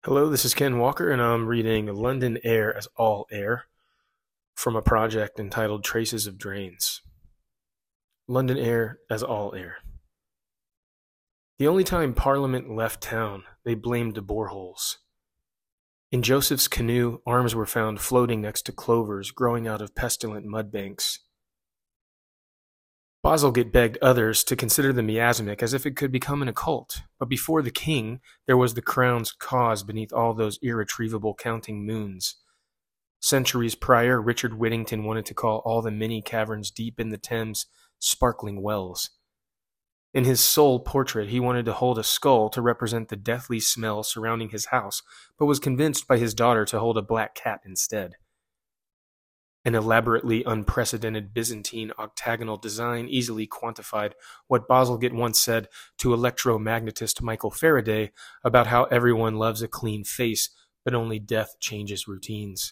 Hello, this is Ken Walker, and I'm reading London Air as All Air from a project entitled Traces of Drains. London Air as All Air. The only time Parliament left town, they blamed the boreholes. In Joseph's canoe, arms were found floating next to clovers growing out of pestilent mudbanks. Bazalgette begged others to consider the miasmic as if it could become an occult, but before the king, there was the crown's cause beneath all those irretrievable counting moons. Centuries prior, Richard Whittington wanted to call all the many caverns deep in the Thames sparkling wells. In his soul portrait, he wanted to hold a skull to represent the deathly smell surrounding his house, but was convinced by his daughter to hold a black cat instead. An elaborately unprecedented Byzantine octagonal design easily quantified what Bazalgette once said to electromagnetist Michael Faraday about how everyone loves a clean face, but only death changes routines.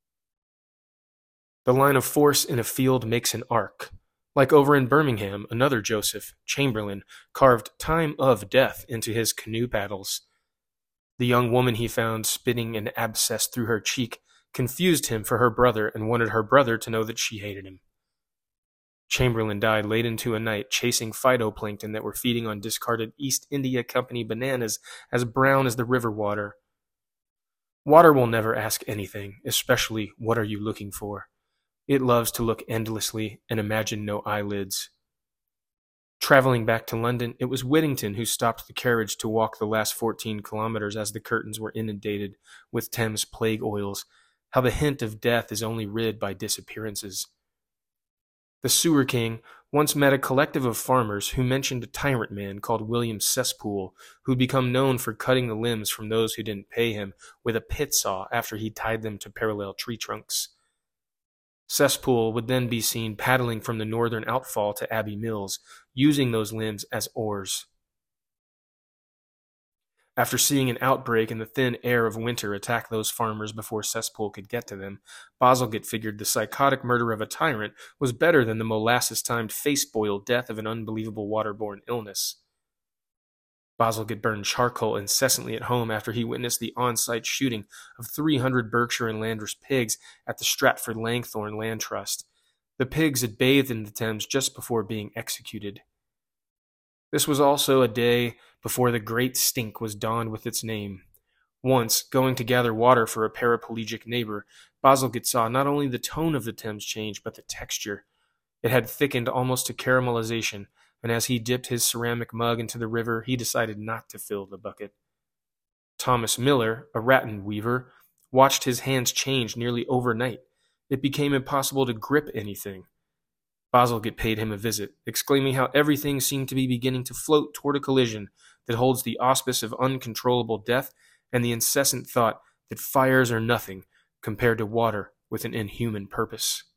The line of force in a field makes an arc. Like over in Birmingham, another Joseph, Chamberlain, carved time of death into his canoe paddles. The young woman he found spitting an abscess through her cheek confused him for her brother and wanted her brother to know that she hated him. Chamberlain died late into a night chasing phytoplankton that were feeding on discarded East India Company bananas as brown as the river water. Water will never ask anything, especially what are you looking for. It loves to look endlessly and imagine no eyelids. Traveling back to London, it was Whittington who stopped the carriage to walk the last 14 kilometers as the curtains were inundated with Thames plague oils. How the hint of death is only rid by disappearances. The Sewer King once met a collective of farmers who mentioned a tyrant man called William Cesspool, who'd become known for cutting the limbs from those who didn't pay him with a pit saw after he tied them to parallel tree trunks. Cesspool would then be seen paddling from the northern outfall to Abbey Mills, using those limbs as oars. After seeing an outbreak in the thin air of winter attack those farmers before Cesspool could get to them, Bazalgette figured the psychotic murder of a tyrant was better than the molasses-timed face-boiled death of an unbelievable waterborne illness. Bazalgette burned charcoal incessantly at home after he witnessed the on-site shooting of 300 Berkshire and Landrace pigs at the Stratford Langthorne Land Trust. The pigs had bathed in the Thames just before being executed. This was also a day before the Great Stink was donned with its name. Once, going to gather water for a paraplegic neighbor, Bazalgette saw not only the tone of the Thames change, but the texture. It had thickened almost to caramelization, and as he dipped his ceramic mug into the river, he decided not to fill the bucket. Thomas Miller, a rattan weaver, watched his hands change nearly overnight. It became impossible to grip anything. Bazalgette paid him a visit, exclaiming how everything seemed to be beginning to float toward a collision that holds the auspice of uncontrollable death and the incessant thought that fires are nothing compared to water with an inhuman purpose.